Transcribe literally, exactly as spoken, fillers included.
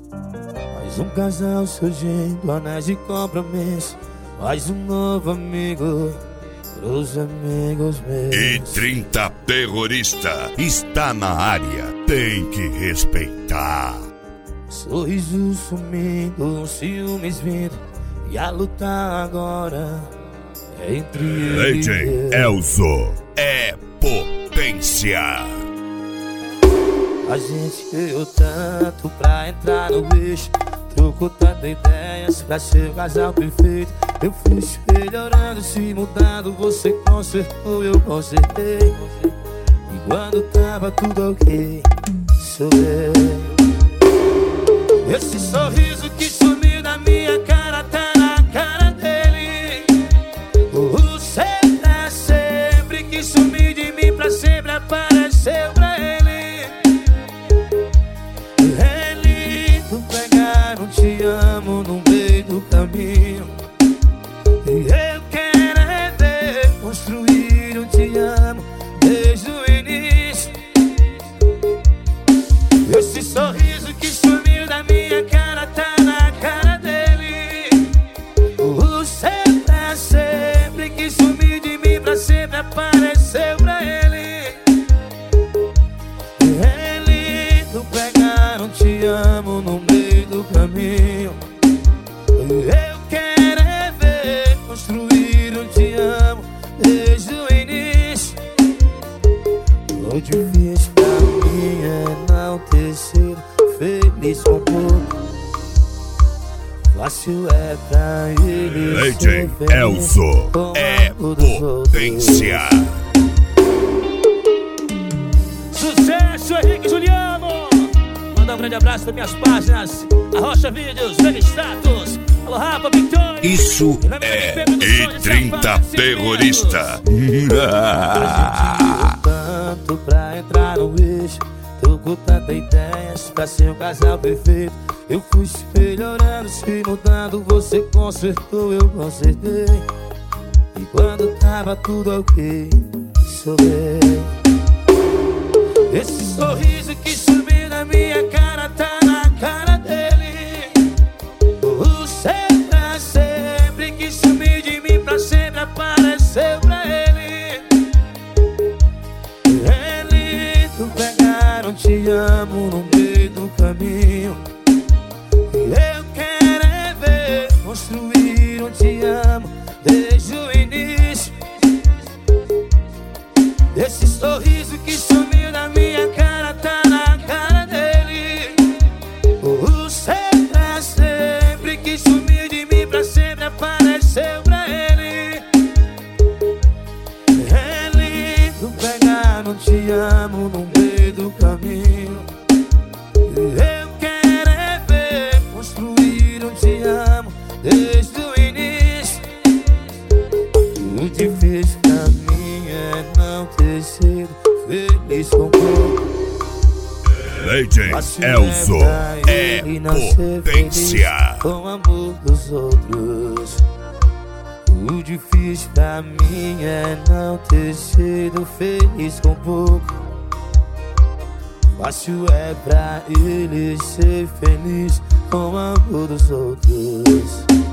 Mais um casal surgindo, anéis de compromisso. Mais um novo amigo pros amigos meus. E trinta terrorista está na área, tem que respeitar. Sorriso sumindo, ciúmes vindo, e a luta agora é entre ele D J Elzo é potência. A gente ganhou tanto pra entrar no bicho, trocou tantas ideias pra ser o casal perfeito. Eu fui se melhorando, se mudando, você consertou, eu consertei. E quando tava tudo ok, sou eu. Esse sorriso que sumiu da minha cara tá na cara dele. O seu pra sempre que sumiu de mim pra sempre apareceu pra ele. É lindo pegar um te amo no meio do caminho. Eu quero é ver construir um te amo desde o início. Esse sorriso que sumiu da minha cara tá na cara dele. O seu pra sempre que sumiu de mim pra sempre apareceu pra ele. É lindo pegar um te amo no meio do caminho. Eu quero é ver construir um te amo desde o início. O difícil pra mim é não ter sido feliz com pouco. Fácil é pra ele D J ser feliz Elzo com é algo dos potência. Sucesso, Henrique Juliano. Mandar um grande abraço das minhas páginas Arrocha Vídeos, Vega Status. Alô, Rafa, Victor. Isso é E trinta terrorista. Tanto pra entrar no eixo, tô com tantas ideias pra ser um casal perfeito. Eu fui se melhorando, se mudando, você consertou, eu consertei. E quando tava tudo ok, sou eu. Esse sorriso que sumiu da minha cara tá na cara dele. O seu pra sempre que sumiu de mim pra sempre apareceu pra ele. É lindo pegar um te amo no meio do caminho. Eu quero é ver construir um te amo desde o início. Esse sorriso que sumiu da minha cara tá na cara dele. O seu pra sempre que sumiu de mim pra sempre apareceu pra ele. É lindo pegar um te amo no meio do caminho. Eu quero é ver construir um te amo desde o início. O difícil pra mim é não ter sido feliz com pouco. D J Elzo é potência. Com o amor dos outros. O difícil pra mim é não ter sido feliz com pouco. Fácil é pra ele ser feliz com o amor dos outros.